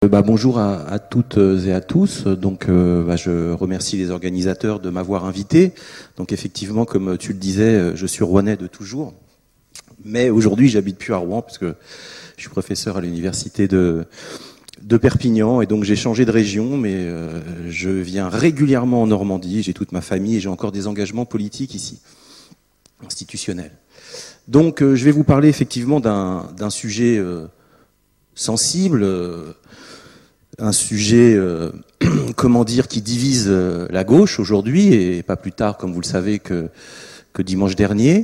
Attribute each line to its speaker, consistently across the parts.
Speaker 1: Bonjour à toutes et à tous. Donc, je remercie les organisateurs de m'avoir invité. Donc, effectivement, comme tu le disais, je suis rouennais de toujours. Mais aujourd'hui, j'habite plus à Rouen parce que je suis professeur à l'université de Perpignan et donc j'ai changé de région. Mais je viens régulièrement en Normandie. J'ai toute ma famille et j'ai encore des engagements politiques ici, institutionnels. Donc, je vais vous parler effectivement d'un sujet sensible. Un sujet, comment dire, qui divise la gauche aujourd'hui, et pas plus tard, comme vous le savez, que dimanche dernier,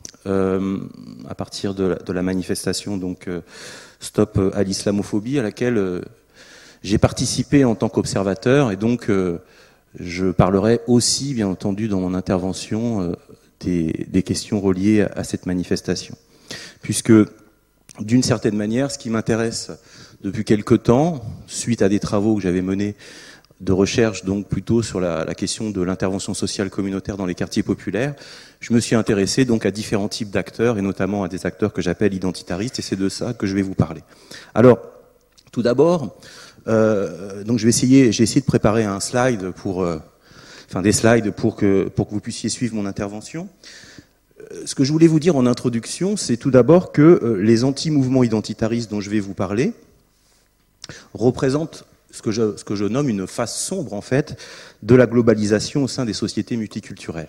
Speaker 1: à partir de la manifestation donc Stop à l'islamophobie, à laquelle j'ai participé en tant qu'observateur, et donc je parlerai aussi, bien entendu, dans mon intervention, des questions reliées à cette manifestation. Puisque, d'une certaine manière, ce qui m'intéresse depuis quelque temps, suite à des travaux que j'avais menés de recherche, donc plutôt sur la question de l'intervention sociale communautaire dans les quartiers populaires, je me suis intéressé donc à différents types d'acteurs, et notamment à des acteurs que j'appelle identitaristes, et c'est de ça que je vais vous parler. Alors, tout d'abord, donc j'ai essayé de préparer un slide des slides pour que vous puissiez suivre mon intervention. Ce que je voulais vous dire en introduction, c'est tout d'abord que les anti-mouvements identitaristes dont je vais vous parler représentent ce que je nomme une face sombre, en fait, de la globalisation au sein des sociétés multiculturelles.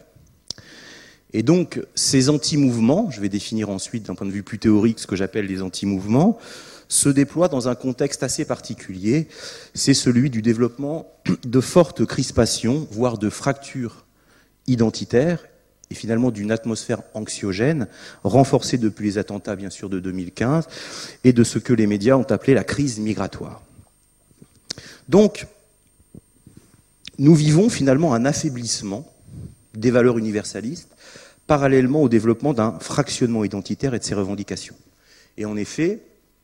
Speaker 1: Et donc, ces anti-mouvements, je vais définir ensuite d'un point de vue plus théorique ce que j'appelle les anti-mouvements, se déploient dans un contexte assez particulier, c'est celui du développement de fortes crispations, voire de fractures identitaires, et finalement d'une atmosphère anxiogène, renforcée depuis les attentats, bien sûr, de 2015, et de ce que les médias ont appelé la crise migratoire. Donc, nous vivons finalement un affaiblissement des valeurs universalistes, parallèlement au développement d'un fractionnement identitaire et de ses revendications. Et en effet,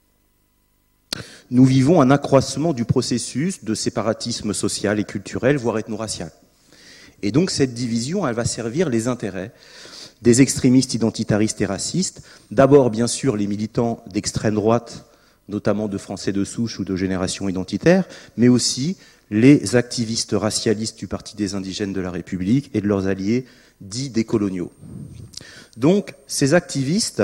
Speaker 1: nous vivons un accroissement du processus de séparatisme social et culturel, voire ethno-racial. Et donc cette division, elle va servir les intérêts des extrémistes identitaristes et racistes, d'abord bien sûr les militants d'extrême droite, notamment de Français de souche ou de génération identitaire, mais aussi les activistes racialistes du Parti des indigènes de la République et de leurs alliés dits décoloniaux. Donc ces activistes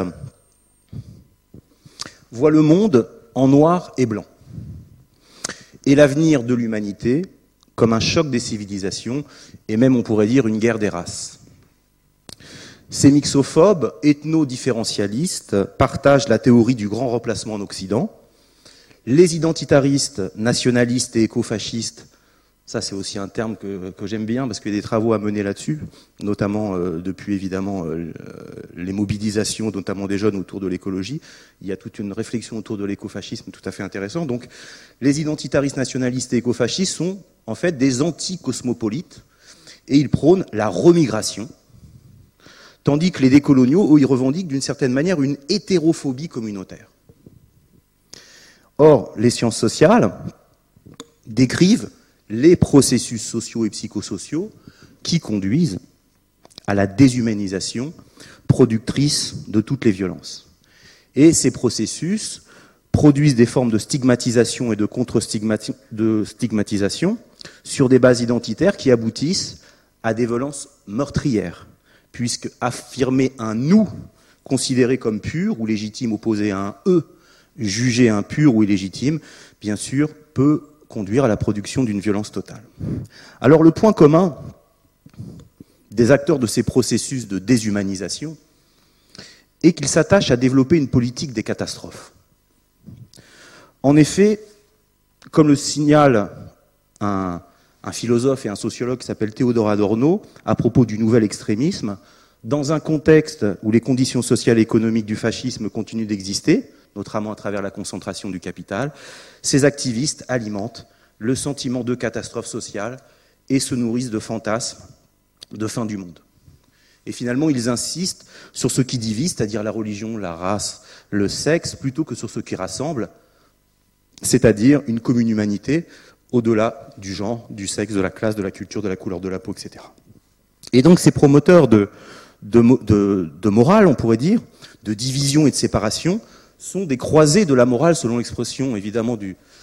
Speaker 1: voient le monde en noir et blanc, et l'avenir de l'humanité comme un choc des civilisations, et même on pourrait dire une guerre des races. Ces mixophobes, ethno-différentialistes, partagent la théorie du grand remplacement en Occident. Les identitaristes, nationalistes et écofascistes, ça c'est aussi un terme que j'aime bien parce qu'il y a des travaux à mener là-dessus, notamment depuis évidemment les mobilisations, notamment des jeunes autour de l'écologie. Il y a toute une réflexion autour de l'écofascisme tout à fait intéressante. Donc les identitaristes, nationalistes et écofascistes sont en fait des anti-cosmopolites et ils prônent la remigration, tandis que les décoloniaux, eux, ils revendiquent d'une certaine manière une hétérophobie communautaire. Or, les sciences sociales décrivent les processus sociaux et psychosociaux qui conduisent à la déshumanisation productrice de toutes les violences. Et ces processus produisent des formes de stigmatisation et de contre-stigmatisation sur des bases identitaires qui aboutissent à des violences meurtrières, puisque affirmer un « nous » considéré comme pur ou légitime opposé à un « eux » jugé impur ou illégitime, bien sûr, peut conduire à la production d'une violence totale. Alors le point commun des acteurs de ces processus de déshumanisation est qu'ils s'attachent à développer une politique des catastrophes. En effet, comme le signale un philosophe et un sociologue qui s'appelle Théodore Adorno à propos du nouvel extrémisme, dans un contexte où les conditions sociales et économiques du fascisme continuent d'exister, notamment à travers la concentration du capital, ces activistes alimentent le sentiment de catastrophe sociale et se nourrissent de fantasmes de fin du monde. Et finalement, ils insistent sur ce qui divise, c'est-à-dire la religion, la race, le sexe, plutôt que sur ce qui rassemble, c'est-à-dire une commune humanité au-delà du genre, du sexe, de la classe, de la culture, de la couleur de la peau, etc. Et donc ces promoteurs de morale, on pourrait dire, de division et de séparation, sont des croisés de la morale, selon l'expression évidemment du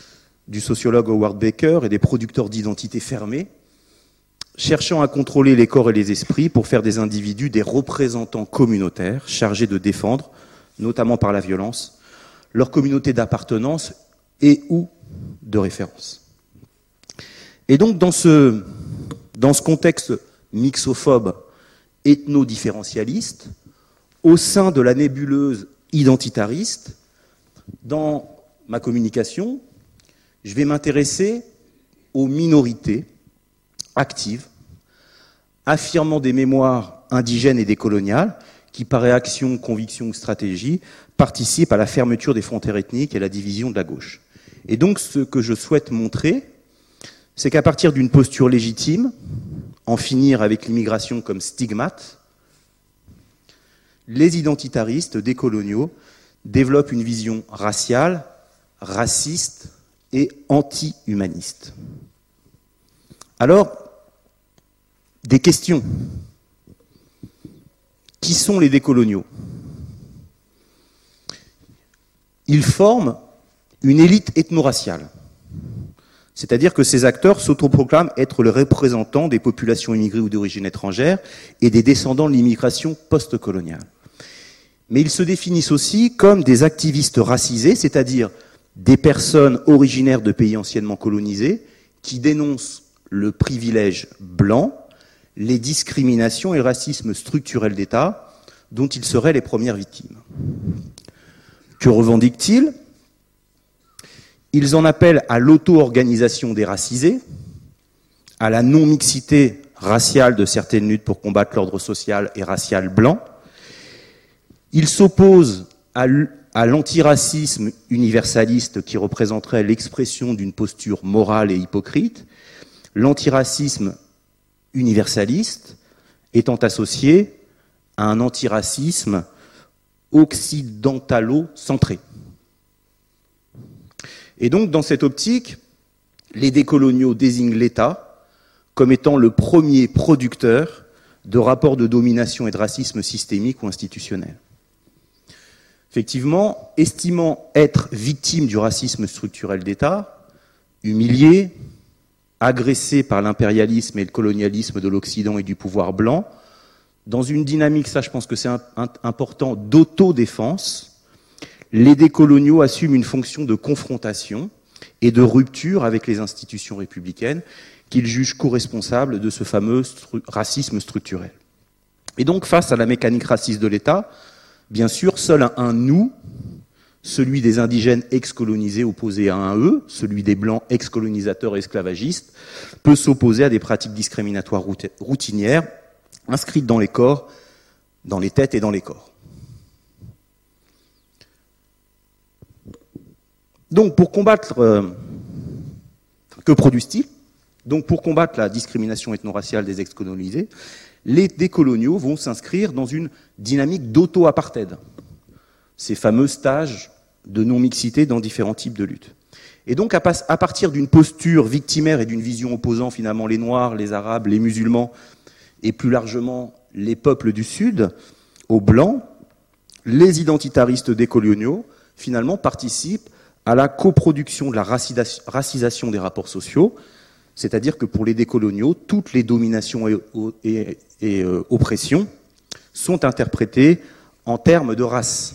Speaker 1: du sociologue Howard Baker et des producteurs d'identités fermées, cherchant à contrôler les corps et les esprits pour faire des individus des représentants communautaires chargés de défendre, notamment par la violence, leur communauté d'appartenance et ou de référence. Et donc dans ce contexte mixophobe, ethno-différentialiste, au sein de la nébuleuse identitariste, dans ma communication, je vais m'intéresser aux minorités actives, affirmant des mémoires indigènes et décoloniales, qui par réaction, conviction ou stratégie, participent à la fermeture des frontières ethniques et à la division de la gauche. Et donc ce que je souhaite montrer, c'est qu'à partir d'une posture légitime, en finir avec l'immigration comme stigmate, les identitaristes décoloniaux développent une vision raciale, raciste et anti-humaniste. Alors, des questions. Qui sont les décoloniaux? Ils forment une élite ethno-raciale. C'est-à-dire que ces acteurs s'autoproclament être le représentant des populations immigrées ou d'origine étrangère et des descendants de l'immigration post-coloniale. Mais ils se définissent aussi comme des activistes racisés, c'est-à-dire des personnes originaires de pays anciennement colonisés qui dénoncent le privilège blanc, les discriminations et le racisme structurel d'État dont ils seraient les premières victimes. Que revendiquent-ils? Ils en appellent à l'auto-organisation des racisés, à la non-mixité raciale de certaines luttes pour combattre l'ordre social et racial blanc. Ils s'opposent à l'antiracisme universaliste qui représenterait l'expression d'une posture morale et hypocrite, l'antiracisme universaliste étant associé à un antiracisme occidentalo-centré. Et donc, dans cette optique, les décoloniaux désignent l'État comme étant le premier producteur de rapports de domination et de racisme systémique ou institutionnel. Effectivement, estimant être victime du racisme structurel d'État, humilié, agressé par l'impérialisme et le colonialisme de l'Occident et du pouvoir blanc, dans une dynamique, ça je pense que c'est important, d'autodéfense, les décoloniaux assument une fonction de confrontation et de rupture avec les institutions républicaines qu'ils jugent co-responsables de ce fameux racisme structurel. Et donc, face à la mécanique raciste de l'État, bien sûr, seul un nous, celui des indigènes ex-colonisés opposé à un eux, celui des blancs ex-colonisateurs et esclavagistes, peut s'opposer à des pratiques discriminatoires routinières inscrites dans les corps, dans les têtes et dans les corps. Donc, pour combattre, que produisent-ils? Donc, pour combattre la discrimination ethno-raciale des ex-colonisés, les décoloniaux vont s'inscrire dans une dynamique d'auto-apartheid. Ces fameux stages de non-mixité dans différents types de luttes. Et donc, à partir d'une posture victimaire et d'une vision opposant finalement les Noirs, les Arabes, les musulmans et plus largement les peuples du Sud aux Blancs, les identitaristes décoloniaux finalement participent à la coproduction de la racisation des rapports sociaux, c'est-à-dire que pour les décoloniaux, toutes les dominations et oppressions sont interprétées en termes de race.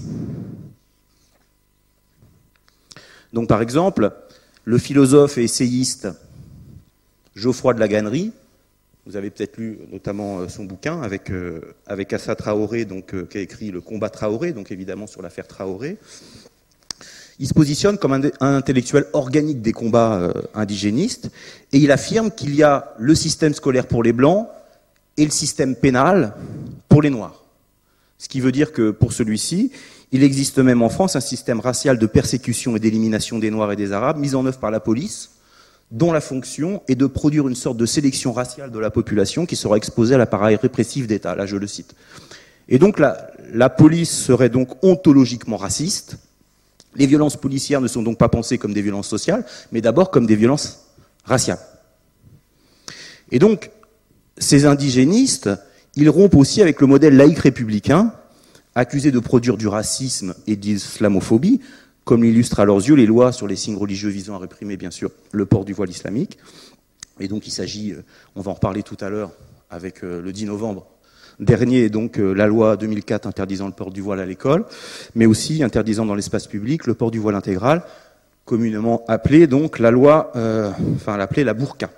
Speaker 1: Donc par exemple, le philosophe et essayiste Geoffroy de la Gannerie, vous avez peut-être lu notamment son bouquin avec Assa Traoré, donc, qui a écrit Le combat Traoré, donc évidemment sur l'affaire Traoré. Il se positionne comme un intellectuel organique des combats indigénistes et il affirme qu'il y a le système scolaire pour les Blancs et le système pénal pour les Noirs. Ce qui veut dire que pour celui-ci, il existe même en France un système racial de persécution et d'élimination des Noirs et des Arabes mis en œuvre par la police, dont la fonction est de produire une sorte de sélection raciale de la population qui sera exposée à l'appareil répressif d'État. Là, je le cite. Et donc la police serait donc ontologiquement raciste. Les violences policières ne sont donc pas pensées comme des violences sociales, mais d'abord comme des violences raciales. Et donc, ces indigénistes, ils rompent aussi avec le modèle laïque républicain, accusé de produire du racisme et d'islamophobie, comme l'illustrent à leurs yeux les lois sur les signes religieux visant à réprimer, bien sûr, le port du voile islamique. Et donc il s'agit, on va en reparler tout à l'heure, avec le 10 novembre dernier, donc la loi 2004 interdisant le port du voile à l'école, mais aussi interdisant dans l'espace public le port du voile intégral, communément appelée donc la loi, l'appelée la burqa.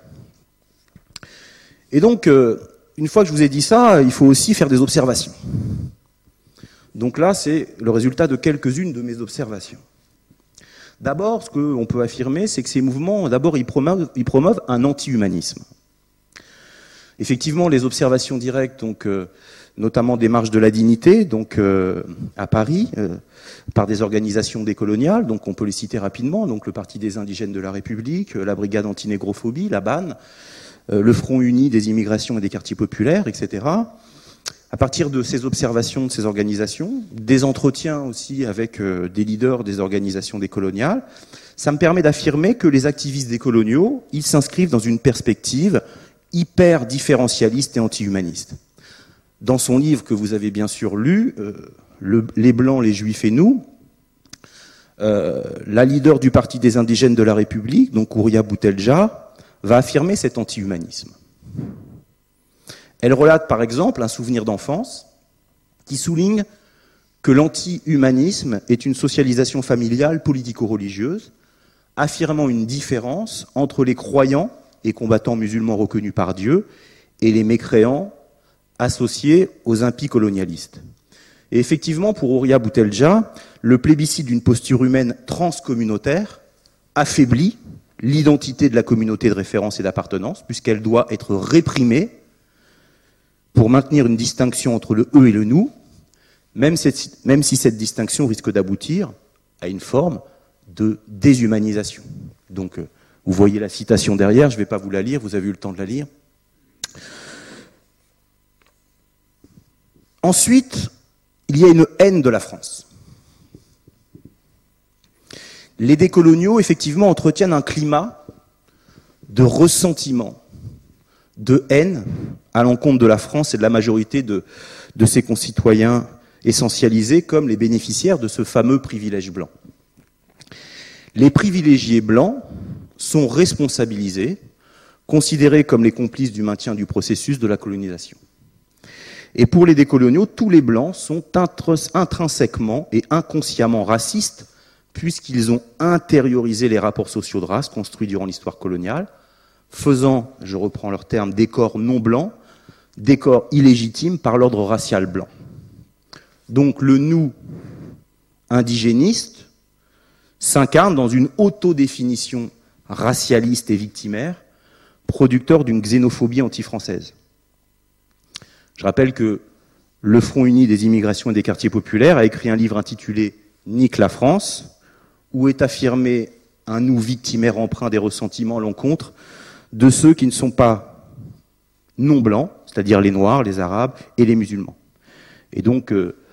Speaker 1: Et donc, une fois que je vous ai dit ça, il faut aussi faire des observations. Donc là, c'est le résultat de quelques-unes de mes observations. D'abord, ce qu'on peut affirmer, c'est que ces mouvements, d'abord, ils promeuvent un anti-humanisme. Effectivement, les observations directes, donc, notamment des marches de la dignité, donc à Paris, par des organisations décoloniales, donc on peut les citer rapidement, donc le Parti des indigènes de la République, la Brigade anti-négrophobie, la BAN, le Front uni des immigrations et des quartiers populaires, etc. À partir de ces observations de ces organisations, des entretiens aussi avec des leaders des organisations décoloniales, ça me permet d'affirmer que les activistes décoloniaux, ils s'inscrivent dans une perspective hyper différentialiste et anti-humaniste. Dans son livre que vous avez bien sûr lu, Les Blancs, les Juifs et nous, la leader du Parti des indigènes de la République, donc Houria Boutelja, va affirmer cet anti-humanisme. Elle relate par exemple un souvenir d'enfance qui souligne que l'anti-humanisme est une socialisation familiale politico-religieuse, affirmant une différence entre les croyants et combattants musulmans reconnus par Dieu et les mécréants associés aux impies colonialistes. Et effectivement, pour Houria Boutelja, le plébiscite d'une posture humaine transcommunautaire affaiblit l'identité de la communauté de référence et d'appartenance, puisqu'elle doit être réprimée pour maintenir une distinction entre le eux et le nous, même si cette distinction risque d'aboutir à une forme de déshumanisation. Donc, vous voyez la citation derrière, je ne vais pas vous la lire, vous avez eu le temps de la lire. Ensuite, il y a une haine de la France. Les décoloniaux, effectivement, entretiennent un climat de ressentiment, de haine à l'encontre de la France et de la majorité de ses concitoyens essentialisés comme les bénéficiaires de ce fameux privilège blanc. Les privilégiés blancs sont responsabilisés, considérés comme les complices du maintien du processus de la colonisation. Et pour les décoloniaux, tous les blancs sont intrinsèquement et inconsciemment racistes, puisqu'ils ont intériorisé les rapports sociaux de race construits durant l'histoire coloniale, faisant, je reprends leur terme, des corps non blancs, des corps illégitimes par l'ordre racial blanc. Donc le nous indigéniste s'incarne dans une autodéfinition racialiste et victimaire, producteur d'une xénophobie anti-française. Je rappelle que le Front uni des immigrations et des quartiers populaires a écrit un livre intitulé « Nique la France », où est affirmé un nous victimaire empreint des ressentiments à l'encontre de ceux qui ne sont pas non blancs, c'est-à-dire les Noirs, les Arabes et les musulmans. Et donc,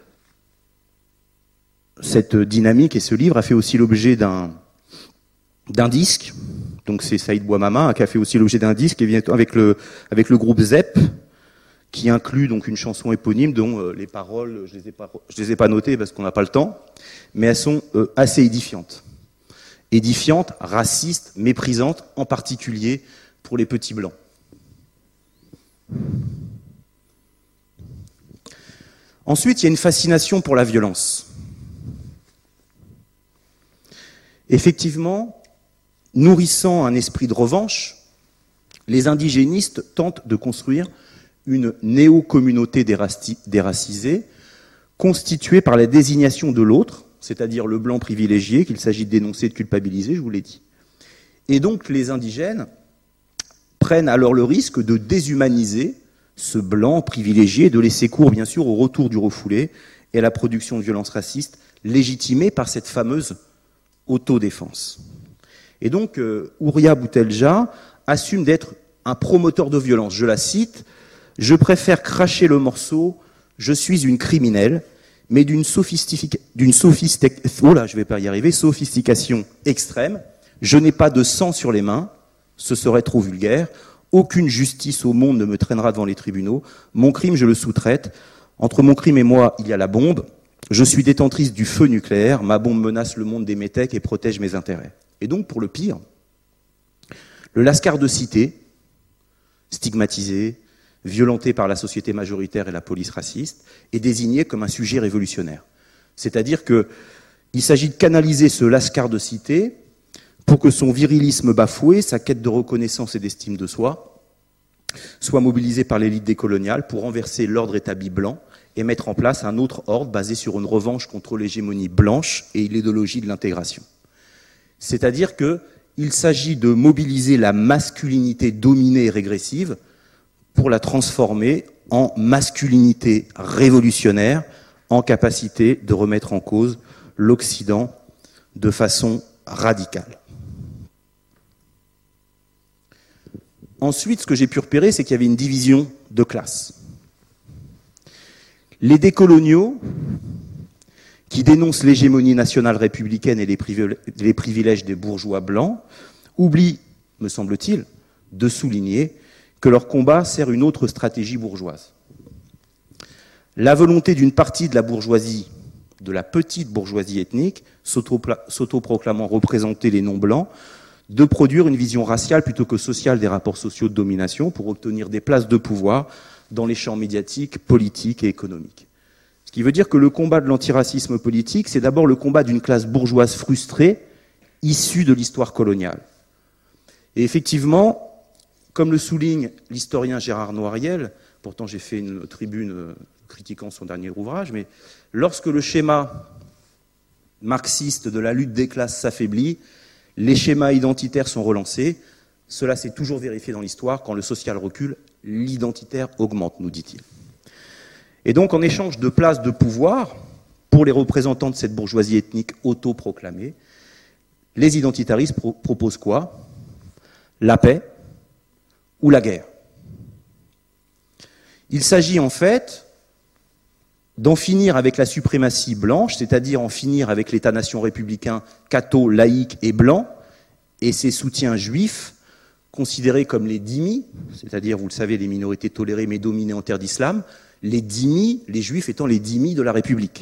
Speaker 1: cette dynamique et ce livre a fait aussi l'objet d'un disque. Donc c'est Saïd Bouamama qui a fait aussi l'objet d'un disque avec le groupe ZEP, qui inclut donc une chanson éponyme dont les paroles, je les ai pas notées parce qu'on n'a pas le temps, mais elles sont assez édifiantes. Édifiantes, racistes, méprisantes, en particulier pour les petits blancs. Ensuite, il y a une fascination pour la violence. Effectivement, nourrissant un esprit de revanche, les indigénistes tentent de construire une néo-communauté déracisée, constituée par la désignation de l'autre, c'est-à-dire le blanc privilégié, qu'il s'agit de dénoncer, de culpabiliser, je vous l'ai dit. Et donc les indigènes prennent alors le risque de déshumaniser ce blanc privilégié, de laisser cours, bien sûr, au retour du refoulé et à la production de violences racistes légitimées par cette fameuse autodéfense. Et donc, Houria Boutelja assume d'être un promoteur de violence. Je la cite, « Je préfère cracher le morceau, je suis une criminelle, mais d'une sophistication extrême. Je n'ai pas de sang sur les mains, ce serait trop vulgaire. Aucune justice au monde ne me traînera devant les tribunaux. Mon crime, je le sous-traite. Entre mon crime et moi, il y a la bombe. Je suis détentrice du feu nucléaire, ma bombe menace le monde des métèques et protège mes intérêts. Et donc, pour le pire, le lascar de cité, stigmatisé, violenté par la société majoritaire et la police raciste, est désigné comme un sujet révolutionnaire. C'est-à-dire qu'il s'agit de canaliser ce lascar de cité pour que son virilisme bafoué, sa quête de reconnaissance et d'estime de soi, soit mobilisé par l'élite décoloniale pour renverser l'ordre établi blanc et mettre en place un autre ordre basé sur une revanche contre l'hégémonie blanche et l'idéologie de l'intégration. C'est-à-dire qu'il s'agit de mobiliser la masculinité dominée et régressive pour la transformer en masculinité révolutionnaire, en capacité de remettre en cause l'Occident de façon radicale. Ensuite, ce que j'ai pu repérer, c'est qu'il y avait une division de classe. Les décoloniaux, qui dénoncent l'hégémonie nationale républicaine et les privilèges des bourgeois blancs, oublient, me semble-t-il, de souligner que leur combat sert une autre stratégie bourgeoise. La volonté d'une partie de la bourgeoisie, de la petite bourgeoisie ethnique, s'autoproclamant représenter les non-blancs, de produire une vision raciale plutôt que sociale des rapports sociaux de domination pour obtenir des places de pouvoir dans les champs médiatiques, politiques et économiques. Ce qui veut dire que le combat de l'antiracisme politique, c'est d'abord le combat d'une classe bourgeoise frustrée, issue de l'histoire coloniale. Et effectivement, comme le souligne l'historien Gérard Noiriel, pourtant j'ai fait une tribune critiquant son dernier ouvrage, mais lorsque le schéma marxiste de la lutte des classes s'affaiblit, les schémas identitaires sont relancés. Cela s'est toujours vérifié dans l'histoire. Quand le social recule, l'identitaire augmente, nous dit-il. Et donc, en échange de places de pouvoir, pour les représentants de cette bourgeoisie ethnique autoproclamée, les identitaristes proposent quoi? La paix ou la guerre. Il s'agit en fait d'en finir avec la suprématie blanche, c'est-à-dire en finir avec l'État-nation républicain catho, laïque et blanc, et ses soutiens juifs, considérés comme les dhimmis, c'est-à-dire, vous le savez, les minorités tolérées mais dominées en terre d'islam, les dhimmis, les juifs étant les dhimmis de la République.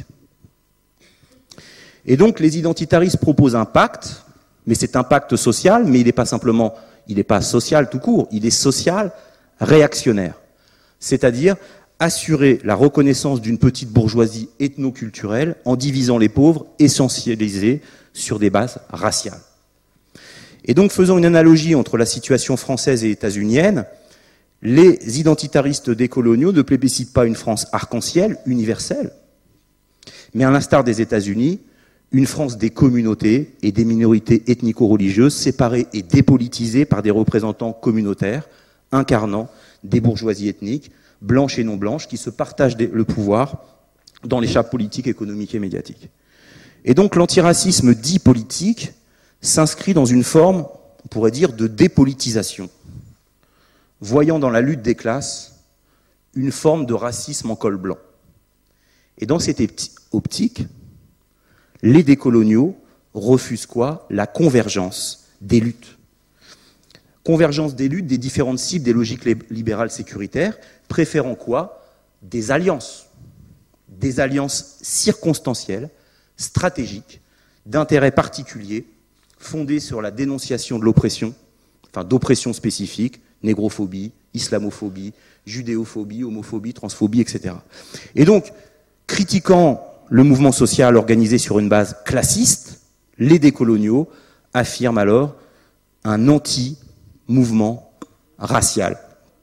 Speaker 1: Et donc les identitaristes proposent un pacte, mais c'est un pacte social, mais il n'est pas social tout court, il est social réactionnaire. C'est-à-dire assurer la reconnaissance d'une petite bourgeoisie ethno-culturelle en divisant les pauvres, essentialisés sur des bases raciales. Et donc, faisant une analogie entre la situation française et états-unienne, les identitaristes décoloniaux ne plébiscitent pas une France arc-en-ciel, universelle, mais à l'instar des États-Unis, une France des communautés et des minorités ethnico-religieuses séparées et dépolitisées par des représentants communautaires incarnant des bourgeoisies ethniques, blanches et non blanches, qui se partagent le pouvoir dans les chapes politiques, économiques et médiatiques. Et donc l'antiracisme dit politique s'inscrit dans une forme, on pourrait dire, de dépolitisation, voyant dans la lutte des classes une forme de racisme en col blanc. Et dans cette optique, les décoloniaux refusent quoi? La convergence des luttes. Convergence des luttes des différentes cibles des logiques libérales sécuritaires, préférant quoi? Des alliances circonstancielles, stratégiques, d'intérêts particuliers, fondées sur la dénonciation de l'oppression, enfin d'oppression spécifique, négrophobie, islamophobie, judéophobie, homophobie, transphobie, etc. Et donc, critiquant le mouvement social organisé sur une base classiste, les décoloniaux affirment alors un anti-mouvement racial.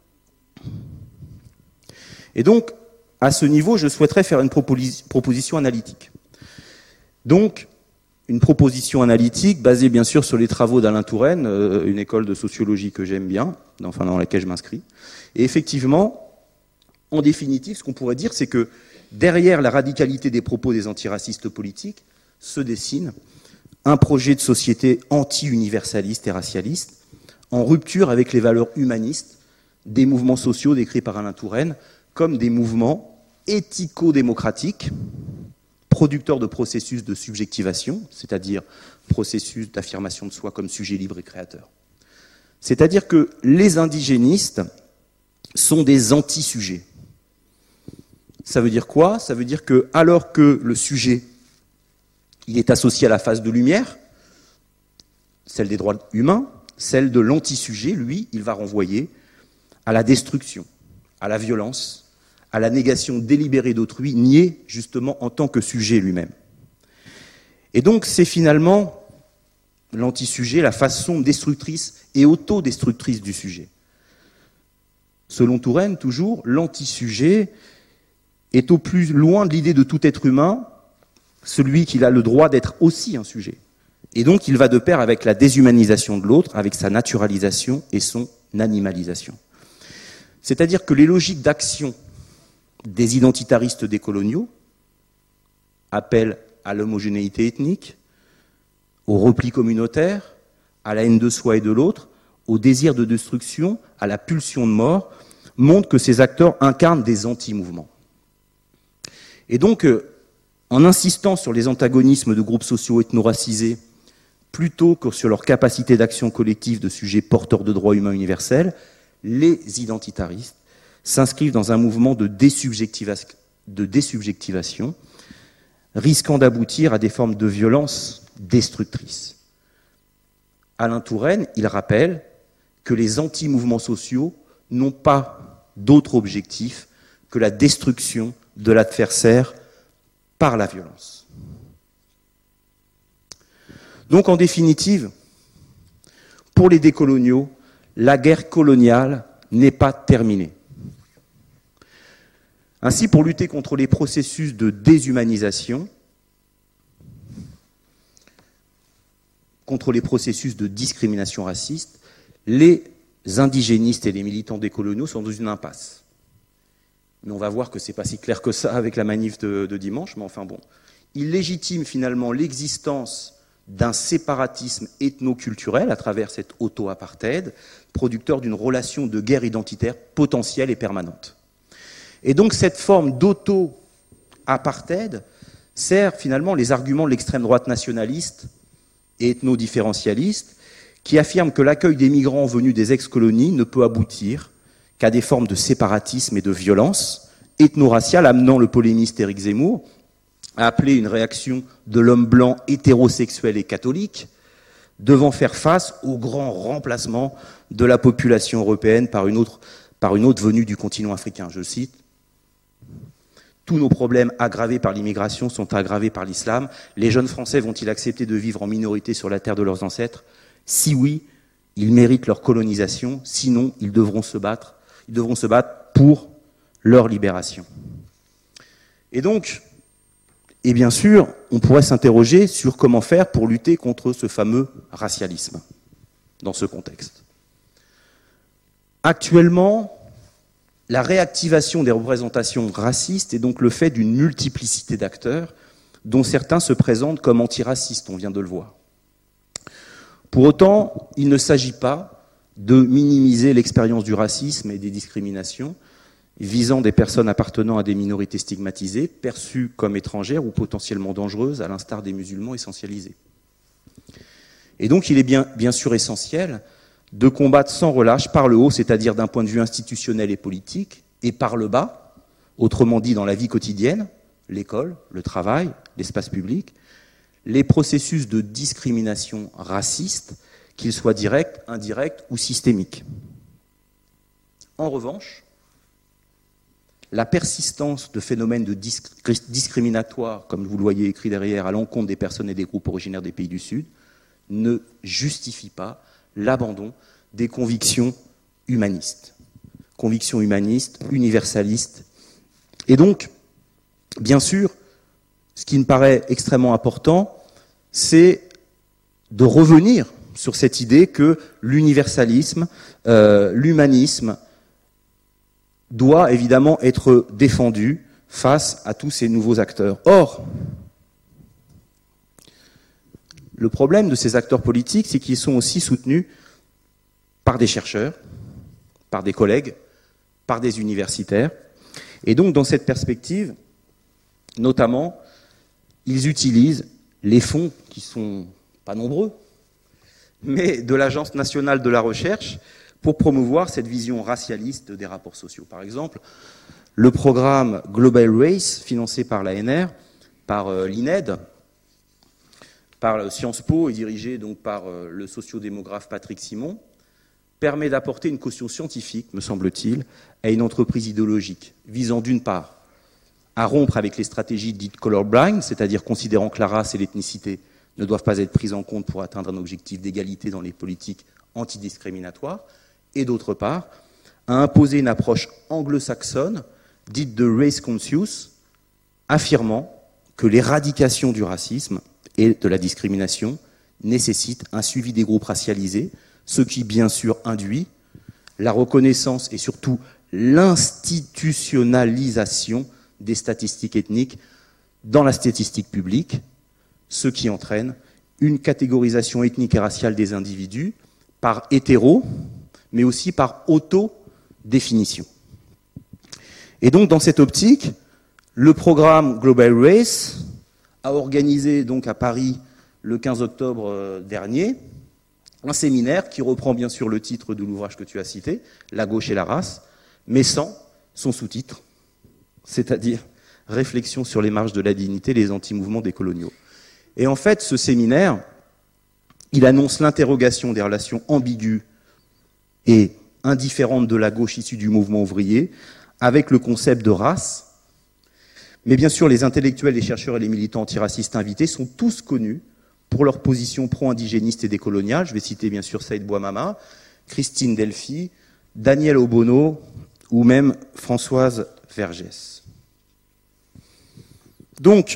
Speaker 1: Et donc, à ce niveau, je souhaiterais faire une proposition analytique. Donc, une proposition analytique basée bien sûr sur les travaux d'Alain Touraine, une école de sociologie que j'aime bien, dans laquelle je m'inscris. Et effectivement, en définitive, ce qu'on pourrait dire, c'est que derrière la radicalité des propos des antiracistes politiques se dessine un projet de société anti-universaliste et racialiste, en rupture avec les valeurs humanistes des mouvements sociaux décrits par Alain Touraine comme des mouvements éthico-démocratiques, producteurs de processus de subjectivation, c'est-à-dire processus d'affirmation de soi comme sujet libre et créateur. C'est-à-dire que les indigénistes sont des anti-sujets. Ça veut dire quoi? Ça veut dire que, alors que le sujet, il est associé à la phase de lumière, celle des droits humains, celle de l'anti-sujet, lui, il va renvoyer à la destruction, à la violence, à la négation délibérée d'autrui, nié justement en tant que sujet lui-même. Et donc c'est finalement l'anti-sujet, la façon destructrice et autodestructrice du sujet. Selon Touraine, toujours, l'anti-sujet est au plus loin de l'idée de tout être humain, celui qu'il a le droit d'être aussi un sujet. Et donc il va de pair avec la déshumanisation de l'autre, avec sa naturalisation et son animalisation. C'est-à-dire que les logiques d'action des identitaristes décoloniaux appellent à l'homogénéité ethnique, au repli communautaire, à la haine de soi et de l'autre, au désir de destruction, à la pulsion de mort, montrent que ces acteurs incarnent des anti-mouvements. Et donc, en insistant sur les antagonismes de groupes sociaux ethno-racisés, plutôt que sur leur capacité d'action collective de sujets porteurs de droits humains universels, les identitaristes s'inscrivent dans un mouvement de désubjectivation, risquant d'aboutir à des formes de violence destructrices. Alain Touraine, il rappelle que les anti-mouvements sociaux n'ont pas d'autre objectif que la destruction de l'adversaire par la violence. Donc, en définitive, pour les décoloniaux, la guerre coloniale n'est pas terminée. Ainsi, pour lutter contre les processus de déshumanisation, contre les processus de discrimination raciste, les indigénistes et les militants décoloniaux sont dans une impasse. Mais on va voir que ce n'est pas si clair que ça avec la manif de dimanche, mais enfin bon. Ils légitiment finalement l'existence d'un séparatisme ethno-culturel à travers cet auto-apartheid, producteur d'une relation de guerre identitaire potentielle et permanente. Et donc cette forme d'auto-apartheid sert finalement les arguments de l'extrême droite nationaliste et ethno-différentialiste qui affirment que l'accueil des migrants venus des ex-colonies ne peut aboutir qu'à des formes de séparatisme et de violence ethno-raciale, amenant le polémiste Éric Zemmour à appeler une réaction de l'homme blanc hétérosexuel et catholique devant faire face au grand remplacement de la population européenne par une autre venue du continent africain. Je cite: « Tous nos problèmes aggravés par l'immigration sont aggravés par l'islam. Les jeunes Français vont-ils accepter de vivre en minorité sur la terre de leurs ancêtres? Si oui, ils méritent leur colonisation. Sinon, ils devront se battre pour leur libération. » Et donc, et bien sûr, on pourrait s'interroger sur comment faire pour lutter contre ce fameux racialisme dans ce contexte. Actuellement, la réactivation des représentations racistes est donc le fait d'une multiplicité d'acteurs dont certains se présentent comme antiracistes, on vient de le voir. Pour autant, il ne s'agit pas de minimiser l'expérience du racisme et des discriminations visant des personnes appartenant à des minorités stigmatisées, perçues comme étrangères ou potentiellement dangereuses, à l'instar des musulmans essentialisés. Et donc il est bien sûr essentiel de combattre sans relâche par le haut, c'est-à-dire d'un point de vue institutionnel et politique, et par le bas, autrement dit dans la vie quotidienne, l'école, le travail, l'espace public, les processus de discrimination raciste, qu'ils soient directs, indirects ou systémiques. En revanche, la persistance de phénomènes discriminatoires, comme vous le voyez écrit derrière, à l'encontre des personnes et des groupes originaires des pays du Sud, ne justifie pas l'abandon des convictions humanistes, universalistes. Et donc, bien sûr, ce qui me paraît extrêmement important, c'est de revenir sur cette idée que l'universalisme, l'humanisme, doit évidemment être défendu face à tous ces nouveaux acteurs. Or, le problème de ces acteurs politiques, c'est qu'ils sont aussi soutenus par des chercheurs, par des collègues, par des universitaires. Et donc, dans cette perspective, notamment, ils utilisent les fonds qui sont pas nombreux, mais de l'Agence nationale de la recherche, pour promouvoir cette vision racialiste des rapports sociaux. Par exemple, le programme Global Race, financé par l'ANR, par l'INED, par Sciences Po et dirigé donc par le sociodémographe Patrick Simon, permet d'apporter une caution scientifique, me semble-t-il, à une entreprise idéologique, visant d'une part à rompre avec les stratégies dites colorblind, c'est-à-dire considérant que la race et l'ethnicité ne doivent pas être prises en compte pour atteindre un objectif d'égalité dans les politiques antidiscriminatoires, et d'autre part, à imposer une approche anglo-saxonne, dite de race conscious, affirmant que l'éradication du racisme et de la discrimination nécessite un suivi des groupes racialisés, ce qui, bien sûr, induit la reconnaissance et surtout l'institutionnalisation des statistiques ethniques dans la statistique publique, ce qui entraîne une catégorisation ethnique et raciale des individus par hétéro, mais aussi par auto-définition. Et donc, dans cette optique, le programme Global Race a organisé donc à Paris le 15 octobre dernier un séminaire qui reprend bien sûr le titre de l'ouvrage que tu as cité, La gauche et la race, mais sans son sous-titre, c'est-à-dire Réflexion sur les marges de la dignité, les anti-mouvements décoloniaux. Et en fait, ce séminaire, il annonce l'interrogation des relations ambiguës et indifférentes de la gauche issue du mouvement ouvrier avec le concept de race. Mais bien sûr, les intellectuels, les chercheurs et les militants antiracistes invités sont tous connus pour leur position pro-indigéniste et décoloniale. Je vais citer bien sûr Saïd Bouamama, Christine Delphi, Daniel Obono ou même Françoise Vergès. Donc,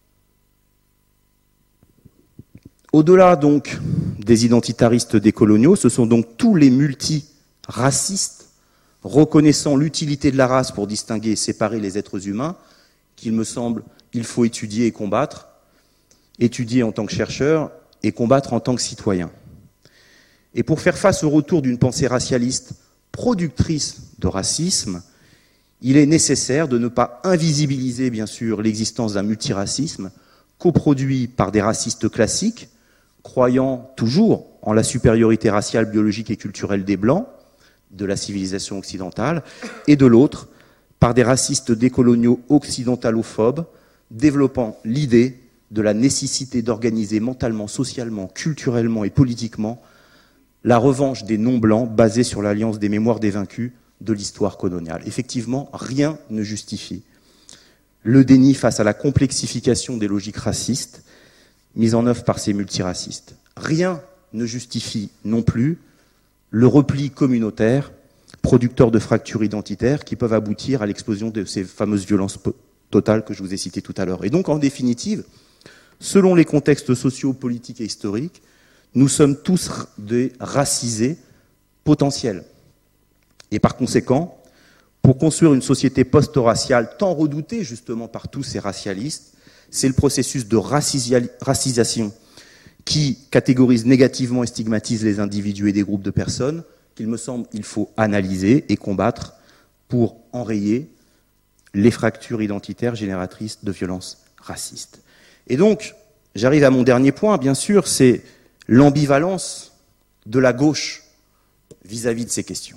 Speaker 1: au-delà donc des identitaristes décoloniaux, ce sont donc tous les multiracistes reconnaissant l'utilité de la race pour distinguer et séparer les êtres humains qu'il me semble il faut étudier et combattre, étudier en tant que chercheur et combattre en tant que citoyen. Et pour faire face au retour d'une pensée racialiste productrice de racisme, il est nécessaire de ne pas invisibiliser, bien sûr, l'existence d'un multiracisme coproduit par des racistes classiques, croyant toujours en la supériorité raciale, biologique et culturelle des Blancs, de la civilisation occidentale, et de l'autre, par des racistes décoloniaux occidentalophobes, développant l'idée de la nécessité d'organiser mentalement, socialement, culturellement et politiquement la revanche des non-blancs basée sur l'alliance des mémoires des vaincus de l'histoire coloniale. Effectivement, rien ne justifie le déni face à la complexification des logiques racistes mises en œuvre par ces multiracistes. Rien ne justifie non plus le repli communautaire, producteur de fractures identitaires qui peuvent aboutir à l'explosion de ces fameuses violences totales que je vous ai citées tout à l'heure. Et donc, en définitive, selon les contextes sociaux, politiques et historiques, nous sommes tous des racisés potentiels. Et par conséquent, pour construire une société post-raciale tant redoutée justement par tous ces racialistes, c'est le processus de racisation qui catégorise négativement et stigmatise les individus et des groupes de personnes qu'il me semble il faut analyser et combattre pour enrayer les fractures identitaires génératrices de violences racistes. Et donc, j'arrive à mon dernier point, bien sûr, c'est l'ambivalence de la gauche vis-à-vis de ces questions.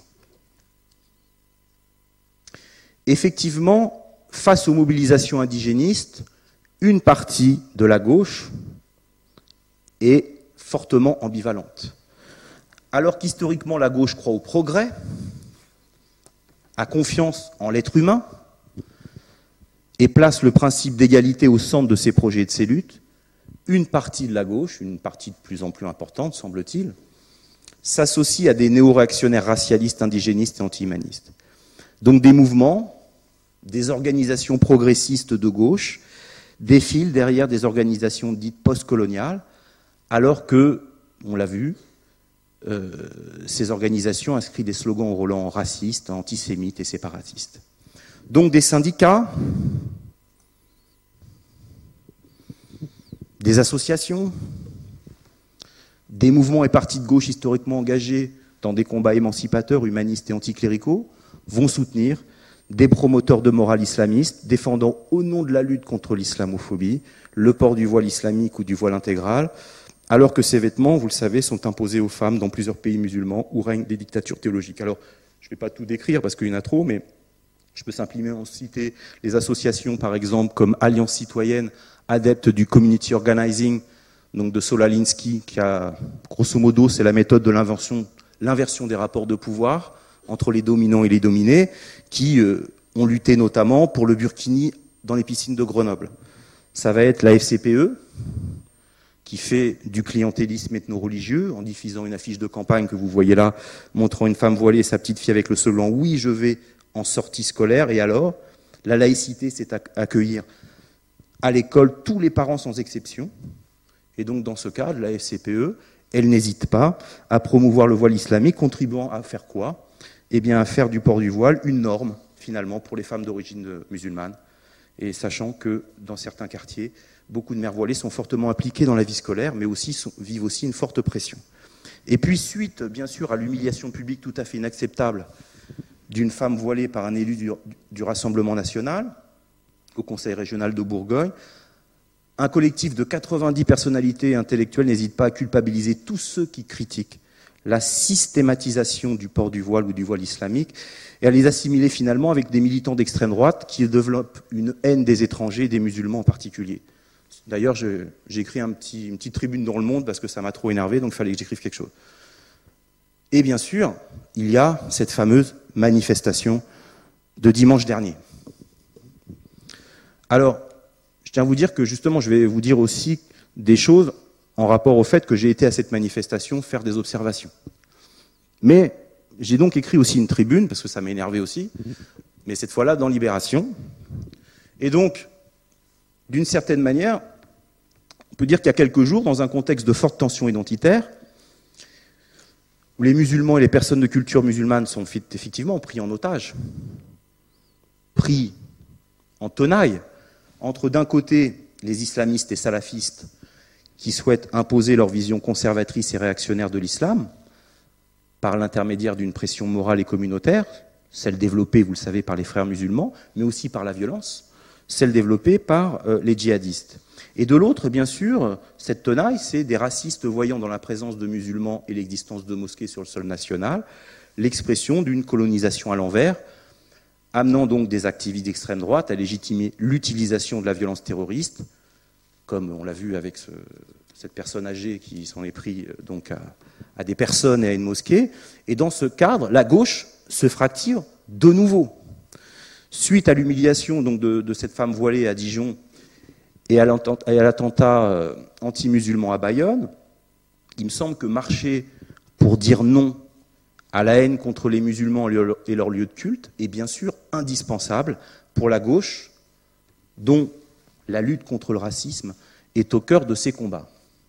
Speaker 1: Effectivement, face aux mobilisations indigénistes, une partie de la gauche est fortement ambivalente. Alors qu'historiquement la gauche croit au progrès, a confiance en l'être humain et place le principe d'égalité au centre de ses projets et de ses luttes, une partie de la gauche, une partie de plus en plus importante, semble-t-il, s'associe à des néo-réactionnaires racialistes, indigénistes et anti-humanistes. Donc des mouvements, des organisations progressistes de gauche défilent derrière des organisations dites post-coloniales, alors que, on l'a vu, ces organisations inscrivent des slogans au relent racistes, antisémites et séparatistes. Donc des syndicats, des associations, des mouvements et partis de gauche historiquement engagés dans des combats émancipateurs, humanistes et anticléricaux vont soutenir des promoteurs de morale islamiste défendant au nom de la lutte contre l'islamophobie le port du voile islamique ou du voile intégral, alors que ces vêtements, vous le savez, sont imposés aux femmes dans plusieurs pays musulmans où règnent des dictatures théologiques. Alors, je ne vais pas tout décrire parce qu'il y en a trop, mais Je peux simplement citer les associations, par exemple, comme Alliance citoyenne, adepte du community organizing, donc de Saul Alinsky, qui a, grosso modo, c'est la méthode de l'inversion des rapports de pouvoir entre les dominants et les dominés, qui ont lutté notamment pour le burkini dans les piscines de Grenoble. Ça va être la FCPE, qui fait du clientélisme ethno-religieux, en diffusant une affiche de campagne que vous voyez là, montrant une femme voilée et sa petite fille avec le slogan « Oui, je vais en sortie scolaire ». Et alors, la laïcité, c'est accueillir à l'école tous les parents sans exception. Et donc, dans ce cadre, la FCPE, elle n'hésite pas à promouvoir le voile islamique, contribuant à faire quoi? Eh bien, à faire du port du voile une norme, finalement, pour les femmes d'origine musulmane. Et sachant que, dans certains quartiers, beaucoup de mères voilées sont fortement impliquées dans la vie scolaire, mais aussi vivent aussi une forte pression. Et puis, suite, bien sûr, à l'humiliation publique tout à fait inacceptable d'une femme voilée par un élu du Rassemblement national, au Conseil régional de Bourgogne, un collectif de 90 personnalités intellectuelles n'hésite pas à culpabiliser tous ceux qui critiquent la systématisation du port du voile ou du voile islamique et à les assimiler finalement avec des militants d'extrême droite qui développent une haine des étrangers et des musulmans en particulier. D'ailleurs, j'ai écrit une petite tribune dans Le Monde parce que ça m'a trop énervé, donc il fallait que j'écrive quelque chose. Et bien sûr, il y a cette fameuse manifestation de dimanche dernier. Alors, je tiens à vous dire que justement, je vais vous dire aussi des choses en rapport au fait que j'ai été à cette manifestation faire des observations. Mais j'ai donc écrit aussi une tribune, parce que ça m'a énervé aussi, mais cette fois-là dans Libération. Et donc, d'une certaine manière, on peut dire qu'il y a quelques jours, dans un contexte de forte tension identitaire, où les musulmans et les personnes de culture musulmane sont effectivement pris en otage, pris en tenaille, entre d'un côté les islamistes et salafistes qui souhaitent imposer leur vision conservatrice et réactionnaire de l'islam par l'intermédiaire d'une pression morale et communautaire, celle développée, vous le savez, par les frères musulmans, mais aussi par la violence, celle développée par les djihadistes. Et de l'autre, bien sûr, cette tenaille, c'est des racistes voyant dans la présence de musulmans et l'existence de mosquées sur le sol national l'expression d'une colonisation à l'envers, amenant donc des activistes d'extrême droite à légitimer l'utilisation de la violence terroriste, comme on l'a vu avec cette personne âgée qui s'en est pris donc à des personnes et à une mosquée. Et dans ce cadre, la gauche se fracture de nouveau. Suite à l'humiliation donc de cette femme voilée à Dijon et à l'attentat anti-musulman à Bayonne, il me semble que marcher pour dire non à la haine contre les musulmans et leurs lieux de culte est bien sûr indispensable pour la gauche, dont la lutte contre le racisme est au cœur de ses combats.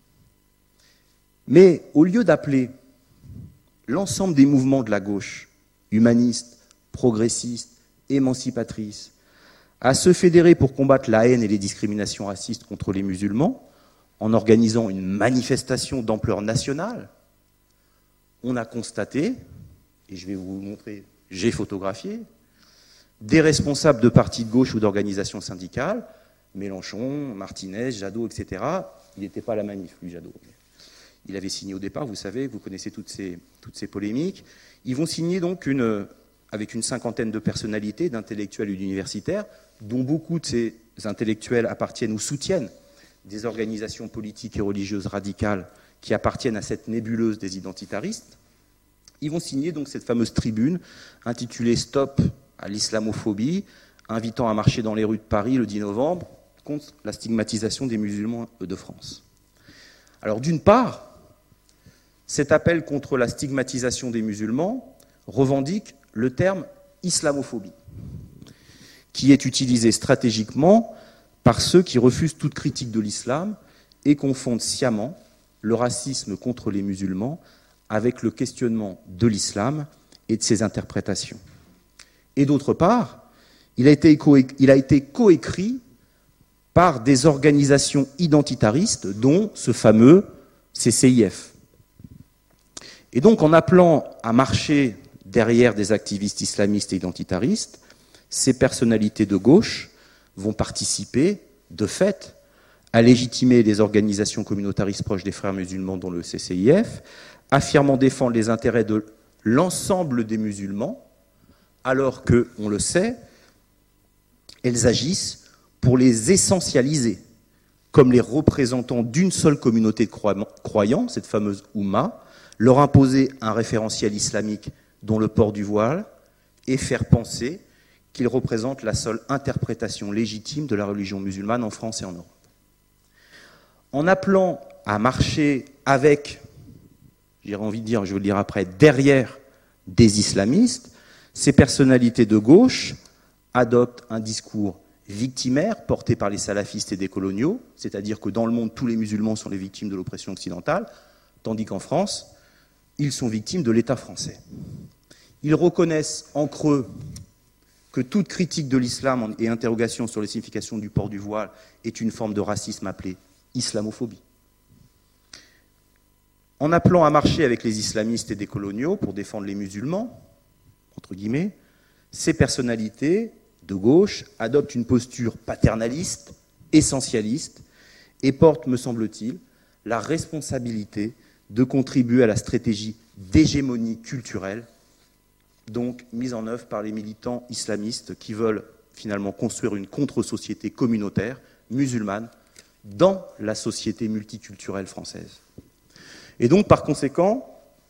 Speaker 1: Mais au lieu d'appeler l'ensemble des mouvements de la gauche, humanistes, progressistes, émancipatrices, à se fédérer pour combattre la haine et les discriminations racistes contre les musulmans, en organisant une manifestation d'ampleur nationale, on a constaté, et je vais vous montrer, j'ai photographié, des responsables de partis de gauche ou d'organisations syndicales, Mélenchon, Martinez, Jadot, etc. Il n'était pas à la manif, lui, Jadot. Il avait signé au départ, vous savez, vous connaissez toutes ces polémiques. Ils vont signer donc avec une cinquantaine de personnalités, d'intellectuels et d'universitaires, dont beaucoup de ces intellectuels appartiennent ou soutiennent des organisations politiques et religieuses radicales qui appartiennent à cette nébuleuse des identitaristes. Ils vont signer donc cette fameuse tribune intitulée « Stop à l'islamophobie », invitant à marcher dans les rues de Paris le 10 novembre contre la stigmatisation des musulmans de France. Alors d'une part, cet appel contre la stigmatisation des musulmans revendique le terme islamophobie, qui est utilisé stratégiquement par ceux qui refusent toute critique de l'islam et confondent sciemment le racisme contre les musulmans avec le questionnement de l'islam et de ses interprétations. Et d'autre part, il a été coécrit par des organisations identitaristes, dont ce fameux CCIF. Et donc, en appelant à marcher derrière des activistes islamistes et identitaristes, ces personnalités de gauche vont participer, de fait, à légitimer les organisations communautaristes proches des frères musulmans, dont le CCIF, affirmant défendre les intérêts de l'ensemble des musulmans, alors que, on le sait, elles agissent pour les essentialiser comme les représentants d'une seule communauté de croyants, cette fameuse Oumma, leur imposer un référentiel islamique dont le port du voile et faire penser qu'il représente la seule interprétation légitime de la religion musulmane en France et en Europe. En appelant à marcher avec, j'ai envie de dire, je vais le dire après, derrière des islamistes, ces personnalités de gauche adoptent un discours victimaire porté par les salafistes et des coloniaux, c'est-à-dire que dans le monde, tous les musulmans sont les victimes de l'oppression occidentale, tandis qu'en France, ils sont victimes de l'État français. Ils reconnaissent en creux que toute critique de l'islam et interrogation sur les significations du port du voile est une forme de racisme appelée islamophobie. En appelant à marcher avec les islamistes et des coloniaux pour défendre les musulmans, entre guillemets, ces personnalités de gauche adoptent une posture paternaliste, essentialiste, et portent, me semble-t-il, la responsabilité de contribuer à la stratégie d'hégémonie culturelle, donc mise en œuvre par les militants islamistes qui veulent finalement construire une contre-société communautaire, musulmane, dans la société multiculturelle française. Et donc, par conséquent,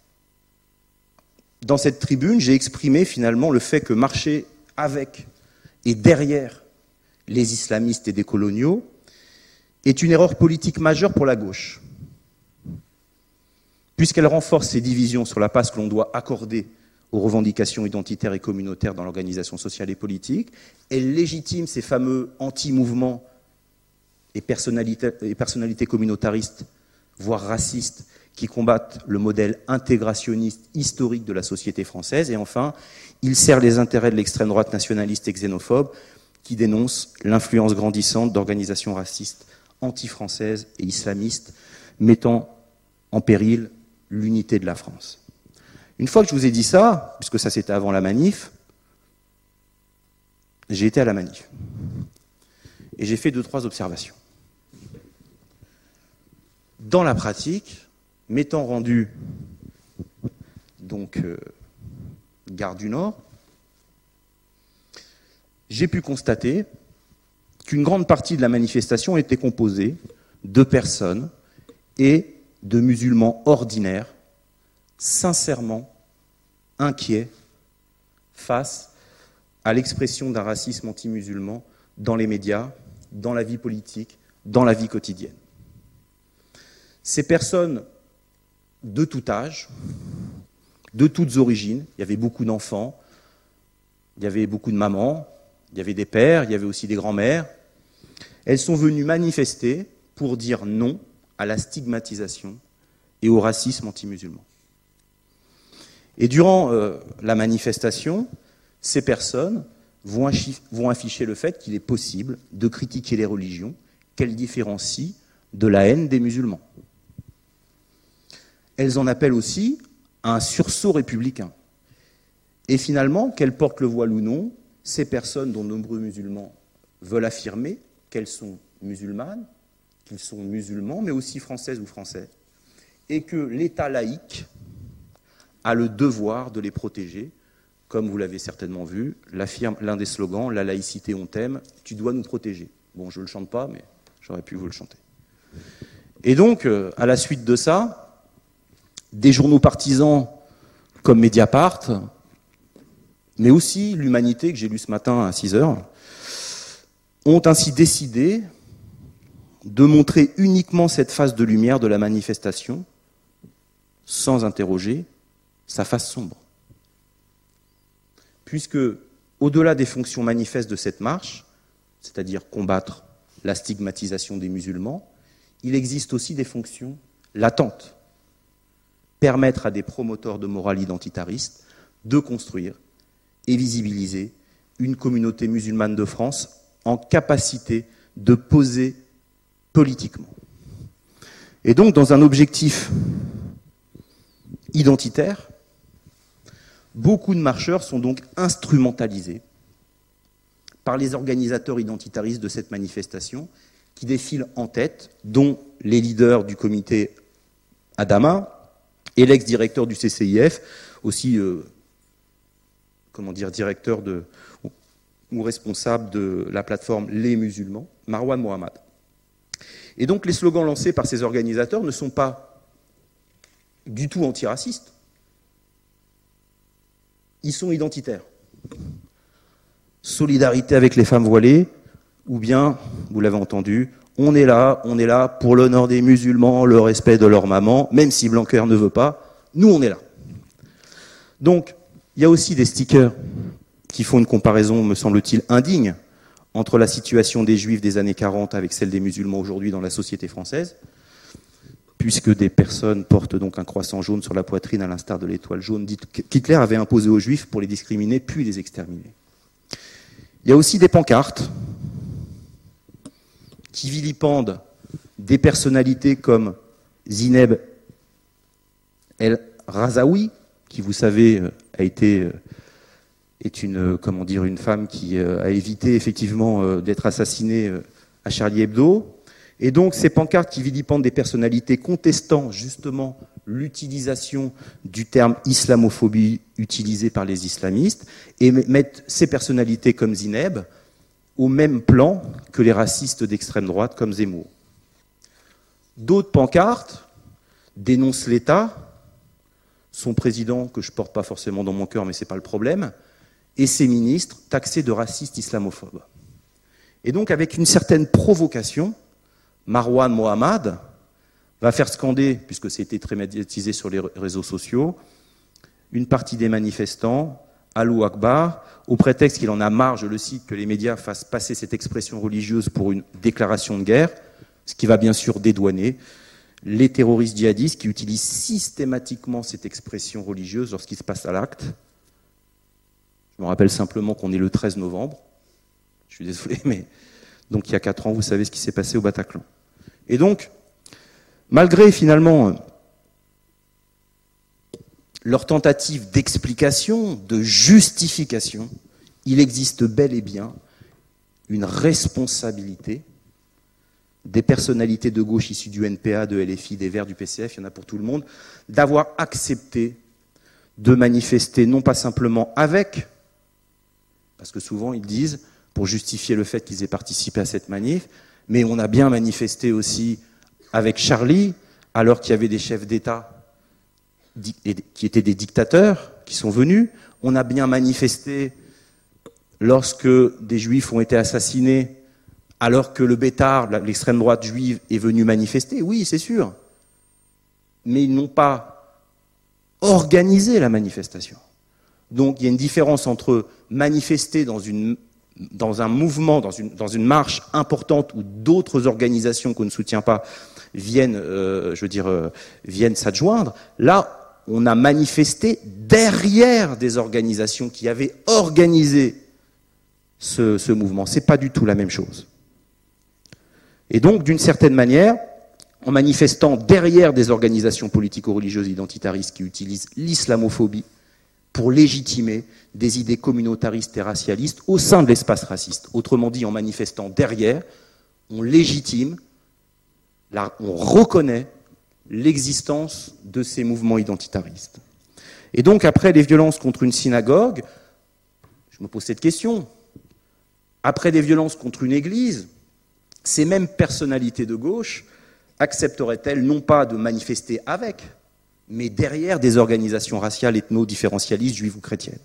Speaker 1: dans cette tribune, j'ai exprimé finalement le fait que marcher avec et derrière les islamistes et des coloniaux est une erreur politique majeure pour la gauche, puisqu'elle renforce ces divisions sur la place que l'on doit accorder aux revendications identitaires et communautaires dans l'organisation sociale et politique, elle légitime ces fameux anti-mouvements et personnalités communautaristes, voire racistes, qui combattent le modèle intégrationniste historique de la société française. Et enfin, il sert les intérêts de l'extrême droite nationaliste et xénophobe qui dénonce l'influence grandissante d'organisations racistes anti-françaises et islamistes mettant en péril l'unité de la France. Une fois que je vous ai dit ça, puisque ça c'était avant la manif, j'ai été à la manif. Et j'ai fait 2-3 observations. Dans la pratique, m'étant rendu donc gare du Nord, j'ai pu constater qu'une grande partie de la manifestation était composée de personnes et de musulmans ordinaires, sincèrement inquiets face à l'expression d'un racisme anti-musulman dans les médias, dans la vie politique, dans la vie quotidienne. Ces personnes de tout âge, de toutes origines, il y avait beaucoup d'enfants, il y avait beaucoup de mamans, il y avait des pères, il y avait aussi des grands-mères. Elles sont venues manifester pour dire non à la stigmatisation et au racisme anti-musulman. Et durant la manifestation, ces personnes vont afficher le fait qu'il est possible de critiquer les religions qu'elles différencient de la haine des musulmans. Elles en appellent aussi à un sursaut républicain. Et finalement, qu'elles portent le voile ou non, ces personnes dont de nombreux musulmans veulent affirmer qu'elles sont musulmanes, qu'ils sont musulmans, mais aussi françaises ou français, et que l'État laïque a le devoir de les protéger, comme vous l'avez certainement vu, l'affirme l'un des slogans, la laïcité on t'aime, tu dois nous protéger. Bon, je ne le chante pas, mais j'aurais pu vous le chanter. Et donc, à la suite de ça, des journaux partisans comme Mediapart, mais aussi l'Humanité, que j'ai lu ce matin à 6h, ont ainsi décidé de montrer uniquement cette face de lumière de la manifestation, sans interroger sa face sombre. Puisque, au-delà des fonctions manifestes de cette marche, c'est-à-dire combattre la stigmatisation des musulmans, il existe aussi des fonctions latentes. Permettre à des promoteurs de morale identitariste de construire et visibiliser une communauté musulmane de France en capacité de poser politiquement. Et donc, dans un objectif identitaire, beaucoup de marcheurs sont donc instrumentalisés par les organisateurs identitaristes de cette manifestation qui défilent en tête, dont les leaders du comité Adama et l'ex-directeur du CCIF, aussi directeur ou responsable de la plateforme Les Musulmans, Marwan Mohammad. Et donc les slogans lancés par ces organisateurs ne sont pas du tout antiracistes, ils sont identitaires. Solidarité avec les femmes voilées, ou bien, vous l'avez entendu, on est là pour l'honneur des musulmans, le respect de leur maman, même si Blanquer ne veut pas, nous on est là. Donc, il y a aussi des stickers qui font une comparaison, me semble-t-il, indigne entre la situation des Juifs des années 40 avec celle des musulmans aujourd'hui dans la société française, puisque des personnes portent donc un croissant jaune sur la poitrine à l'instar de l'étoile jaune qu'Hitler avait imposée aux Juifs pour les discriminer puis les exterminer. Il y a aussi des pancartes qui vilipendent des personnalités comme Zineb El Razaoui, qui, vous savez, est une femme qui a évité effectivement d'être assassinée à Charlie Hebdo. Et donc ces pancartes qui vilipendent des personnalités contestant justement l'utilisation du terme islamophobie utilisé par les islamistes et mettent ces personnalités comme Zineb au même plan que les racistes d'extrême droite comme Zemmour. D'autres pancartes dénoncent l'État, son président, que je ne porte pas forcément dans mon cœur, mais ce n'est pas le problème, et ses ministres taxés de racistes islamophobes. Et donc, avec une certaine provocation, Marwan Mohammad va faire scander, puisque c'était très médiatisé sur les réseaux sociaux, une partie des manifestants, Allahu Akbar, au prétexte qu'il en a marre, je le cite, que les médias fassent passer cette expression religieuse pour une déclaration de guerre, ce qui va bien sûr dédouaner les terroristes djihadistes qui utilisent systématiquement cette expression religieuse lorsqu'il se passe à l'acte. Je me rappelle simplement qu'on est le 13 novembre. Je suis désolé, mais donc il y a 4 ans, vous savez ce qui s'est passé au Bataclan. Et donc, malgré finalement leur tentative d'explication, de justification, il existe bel et bien une responsabilité des personnalités de gauche issues du NPA, de LFI, des Verts, du PCF, il y en a pour tout le monde, d'avoir accepté de manifester, non pas simplement avec, parce que souvent ils disent, pour justifier le fait qu'ils aient participé à cette manif, mais on a bien manifesté aussi avec Charlie, alors qu'il y avait des chefs d'État qui étaient des dictateurs, qui sont venus. On a bien manifesté lorsque des Juifs ont été assassinés, alors que le Bétard, l'extrême droite juive, est venu manifester. Oui, c'est sûr. Mais ils n'ont pas organisé la manifestation. Donc il y a une différence entre manifester dans un mouvement, dans une marche importante où d'autres organisations qu'on ne soutient pas viennent s'adjoindre. Là, on a manifesté derrière des organisations qui avaient organisé ce mouvement. C'est pas du tout la même chose. Et donc, d'une certaine manière, en manifestant derrière des organisations politico-religieuses identitaristes qui utilisent l'islamophobie pour légitimer des idées communautaristes et racialistes au sein de l'espace raciste. Autrement dit, en manifestant derrière, on légitime, on reconnaît l'existence de ces mouvements identitaristes. Et donc, après les violences contre une synagogue, je me pose cette question. Après des violences contre une église, ces mêmes personnalités de gauche accepteraient-elles non pas de manifester avec, mais derrière des organisations raciales, ethno-différentialistes, juives ou chrétiennes.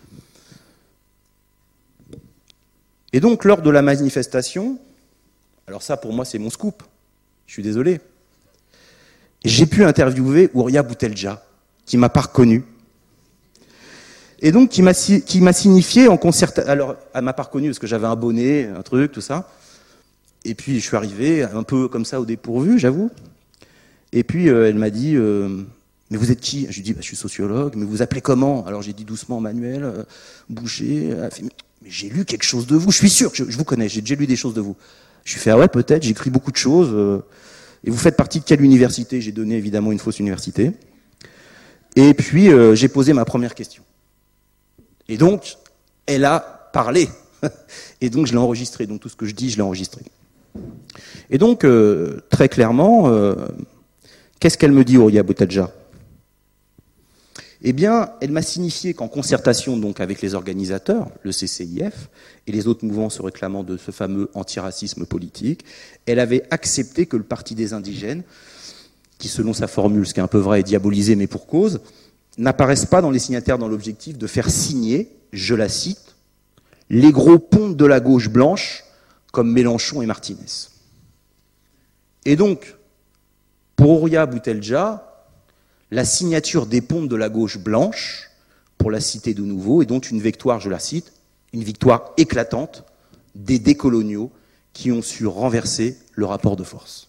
Speaker 1: Et donc, lors de la manifestation, alors ça pour moi c'est mon scoop, je suis désolé, j'ai pu interviewer Ouria Boutelja, qui m'a pas reconnu, et donc qui m'a signifié en concertation, alors elle m'a pas reconnu parce que j'avais un bonnet, un truc, tout ça, et puis je suis arrivé un peu comme ça au dépourvu, j'avoue, et puis elle m'a dit... mais vous êtes qui? Je lui ai dit, je suis sociologue, mais vous appelez comment? Alors j'ai dit doucement Manuel Boucher. Elle fait, mais j'ai lu quelque chose de vous, je suis sûr que je vous connais, j'ai déjà lu des choses de vous. Je lui ai fait, ah ouais, peut-être, j'écris beaucoup de choses. Et vous faites partie de quelle université? J'ai donné évidemment une fausse université. Et puis j'ai posé ma première question. Et donc, elle a parlé. Et donc je l'ai enregistré. Donc tout ce que je dis, je l'ai enregistré. Et donc, très clairement, qu'est-ce qu'elle me dit, Ouria Boutelja? Eh bien, elle m'a signifié qu'en concertation donc avec les organisateurs, le CCIF, et les autres mouvements se réclamant de ce fameux antiracisme politique, elle avait accepté que le Parti des indigènes, qui selon sa formule, ce qui est un peu vrai, est diabolisé mais pour cause, n'apparaissent pas dans les signataires dans l'objectif de faire signer, je la cite, les gros pontes de la gauche blanche comme Mélenchon et Martinez. Et donc, pour Ouria Boutelja, la signature des pontes de la gauche blanche, pour la citer de nouveau, est donc une victoire, je la cite, une victoire éclatante des décoloniaux qui ont su renverser le rapport de force.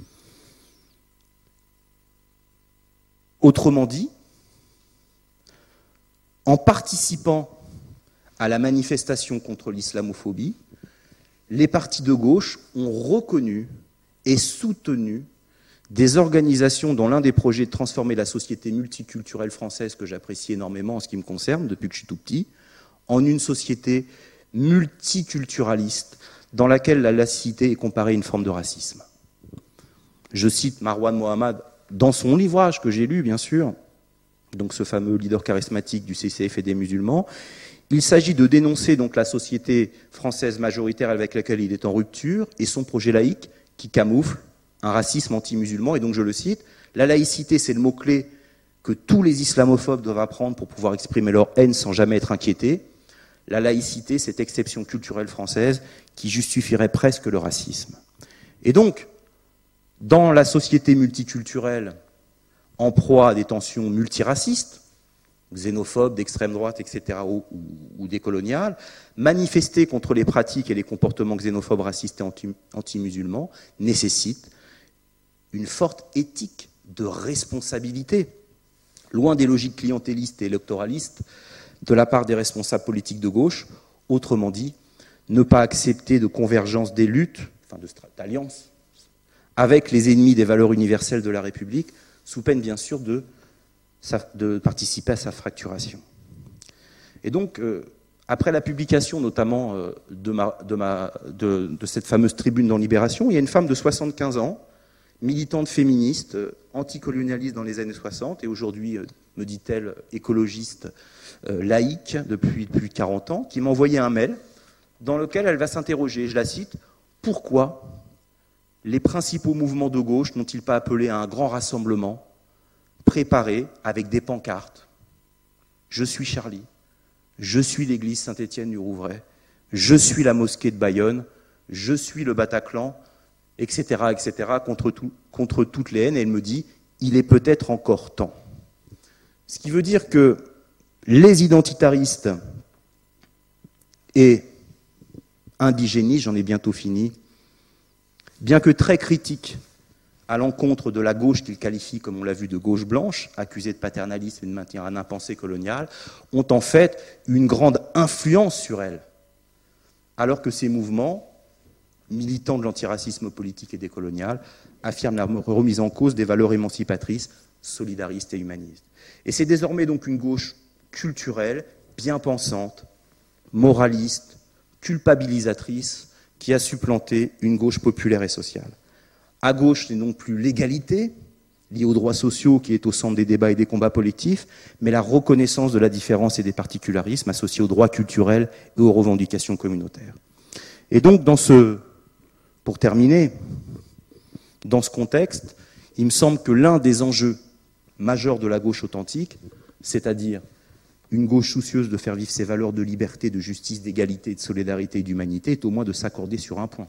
Speaker 1: Autrement dit, en participant à la manifestation contre l'islamophobie, les partis de gauche ont reconnu et soutenu des organisations dont l'un des projets de transformer la société multiculturelle française, que j'apprécie énormément en ce qui me concerne depuis que je suis tout petit, en une société multiculturaliste dans laquelle la laïcité est comparée à une forme de racisme. Je cite Marwan Mohammad dans son livrage que j'ai lu, bien sûr, donc ce fameux leader charismatique du CCF et des musulmans. Il s'agit de dénoncer donc la société française majoritaire avec laquelle il est en rupture et son projet laïque qui camoufle un racisme anti-musulman. Et donc, je le cite, la laïcité, c'est le mot-clé que tous les islamophobes doivent apprendre pour pouvoir exprimer leur haine sans jamais être inquiétés. La laïcité, cette exception culturelle française qui justifierait presque le racisme. Et donc, dans la société multiculturelle, en proie à des tensions multiracistes, xénophobes, d'extrême droite, etc., ou décoloniales, manifester contre les pratiques et les comportements xénophobes, racistes et anti-musulmans nécessite une forte éthique de responsabilité, loin des logiques clientélistes et électoralistes de la part des responsables politiques de gauche, autrement dit, ne pas accepter de convergence des luttes, enfin d'alliance, avec les ennemis des valeurs universelles de la République, sous peine bien sûr de participer à sa fracturation. Et donc, après la publication notamment de cette fameuse tribune dans Libération, il y a une femme de 75 ans, militante féministe, anticolonialiste dans les années 60, et aujourd'hui, me dit-elle, écologiste laïque depuis plus de 40 ans, qui m'a envoyé un mail dans lequel elle va s'interroger, je la cite, « Pourquoi les principaux mouvements de gauche n'ont-ils pas appelé à un grand rassemblement préparé avec des pancartes ? Je suis Charlie, je suis l'église Saint-Étienne du Rouvray, je suis la mosquée de Bayonne, je suis le Bataclan, etc., etc., contre toutes les haines. » Et elle me dit, il est peut-être encore temps. Ce qui veut dire que les identitaristes et indigénistes, j'en ai bientôt fini, bien que très critiques à l'encontre de la gauche qu'ils qualifient, comme on l'a vu, de gauche blanche, accusée de paternalisme et de maintenir un impensé colonial, ont en fait une grande influence sur elle. Alors que ces mouvements, militants de l'antiracisme politique et décolonial, affirment la remise en cause des valeurs émancipatrices, solidaristes et humanistes. Et c'est désormais donc une gauche culturelle, bien pensante, moraliste, culpabilisatrice, qui a supplanté une gauche populaire et sociale. À gauche, c'est non plus l'égalité, liée aux droits sociaux, qui est au centre des débats et des combats collectifs, mais la reconnaissance de la différence et des particularismes associés aux droits culturels et aux revendications communautaires. Et donc, pour terminer, dans ce contexte, il me semble que l'un des enjeux majeurs de la gauche authentique, c'est-à-dire une gauche soucieuse de faire vivre ses valeurs de liberté, de justice, d'égalité, de solidarité et d'humanité, est au moins de s'accorder sur un point.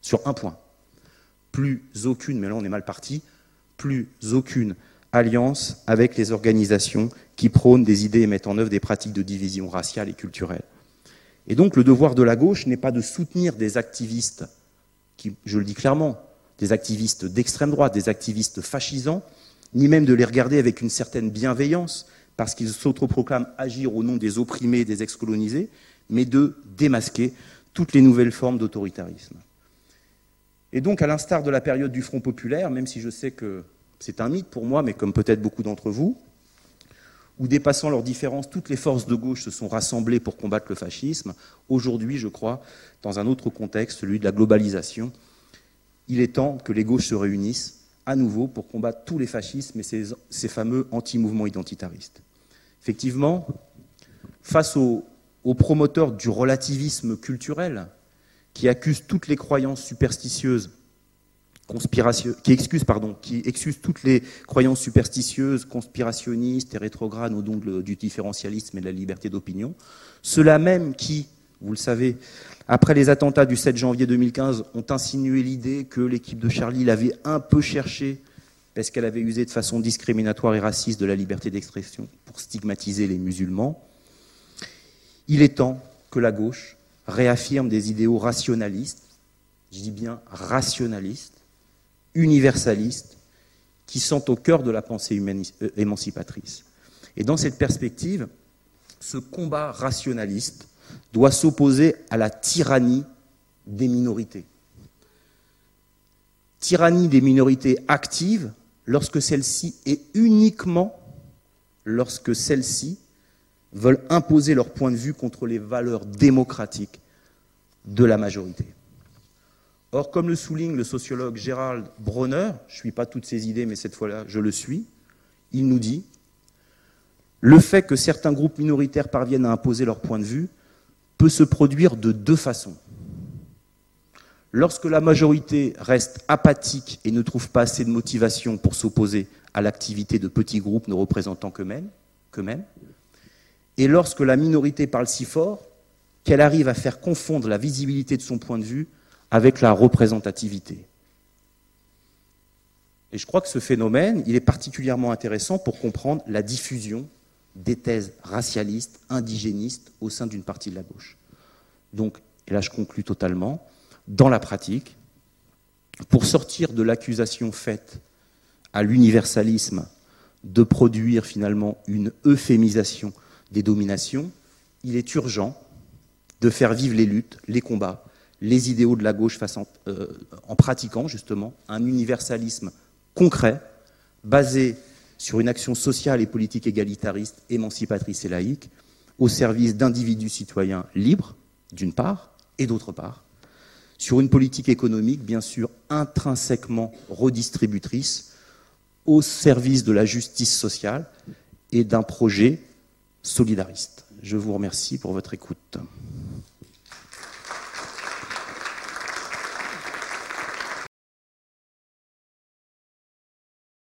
Speaker 1: Plus aucune, mais là on est mal parti, plus aucune alliance avec les organisations qui prônent des idées et mettent en œuvre des pratiques de division raciale et culturelle. Et donc le devoir de la gauche n'est pas de soutenir des activistes, qui, je le dis clairement, des activistes d'extrême droite, des activistes fascisants, ni même de les regarder avec une certaine bienveillance, parce qu'ils s'autoproclament agir au nom des opprimés et des excolonisés, mais de démasquer toutes les nouvelles formes d'autoritarisme. Et donc, à l'instar de la période du Front populaire, même si je sais que c'est un mythe pour moi, mais comme peut-être beaucoup d'entre vous, où dépassant leurs différences, toutes les forces de gauche se sont rassemblées pour combattre le fascisme, aujourd'hui, je crois, dans un autre contexte, celui de la globalisation, il est temps que les gauches se réunissent à nouveau pour combattre tous les fascismes et ces fameux anti-mouvements identitaristes. Effectivement, face aux promoteurs du relativisme culturel qui accusent toutes les croyances superstitieuses, qui excusent toutes les croyances superstitieuses, conspirationnistes et rétrogrades au nom du différentialisme et de la liberté d'opinion, ceux-là même qui, vous le savez, après les attentats du 7 janvier 2015, ont insinué l'idée que l'équipe de Charlie l'avait un peu cherché parce qu'elle avait usé de façon discriminatoire et raciste de la liberté d'expression pour stigmatiser les musulmans. Il est temps que la gauche réaffirme des idéaux rationalistes, je dis bien rationalistes, universalistes, qui sont au cœur de la pensée émancipatrice. Et dans cette perspective, ce combat rationaliste doit s'opposer à la tyrannie des minorités. Tyrannie des minorités actives lorsque celles-ci, et uniquement lorsque celles-ci, veulent imposer leur point de vue contre les valeurs démocratiques de la majorité. Or, comme le souligne le sociologue Gerald Bronner, je ne suis pas toutes ses idées, mais cette fois-là, je le suis, il nous dit « Le fait que certains groupes minoritaires parviennent à imposer leur point de vue peut se produire de deux façons. Lorsque la majorité reste apathique et ne trouve pas assez de motivation pour s'opposer à l'activité de petits groupes ne représentant qu'eux-mêmes, et lorsque la minorité parle si fort qu'elle arrive à faire confondre la visibilité de son point de vue avec la représentativité. » Et je crois que ce phénomène, il est particulièrement intéressant pour comprendre la diffusion des thèses racialistes, indigénistes au sein d'une partie de la gauche. Donc, et là je conclus totalement, dans la pratique, pour sortir de l'accusation faite à l'universalisme de produire finalement une euphémisation des dominations, il est urgent de faire vivre les luttes, les combats, les idéaux de la gauche en pratiquant justement un universalisme concret, basé sur une action sociale et politique égalitariste, émancipatrice et laïque, au service d'individus citoyens libres, d'une part, et d'autre part, sur une politique économique, bien sûr, intrinsèquement redistributrice, au service de la justice sociale et d'un projet solidariste. Je vous remercie pour votre écoute.